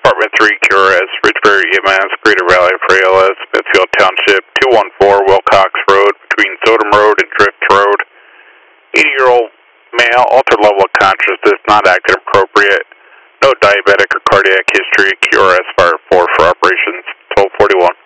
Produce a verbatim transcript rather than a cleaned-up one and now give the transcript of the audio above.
Department three, Q R S, Ridgebury E M S, Greater Valley for A L S, Smithfield Township, two one four Wilcox Road, between Sodom Road and Drift Road. eighty-year-old male, altered level of consciousness, not acting appropriate. No diabetic or cardiac history. Q R S Fire four for operations. twelve forty-one.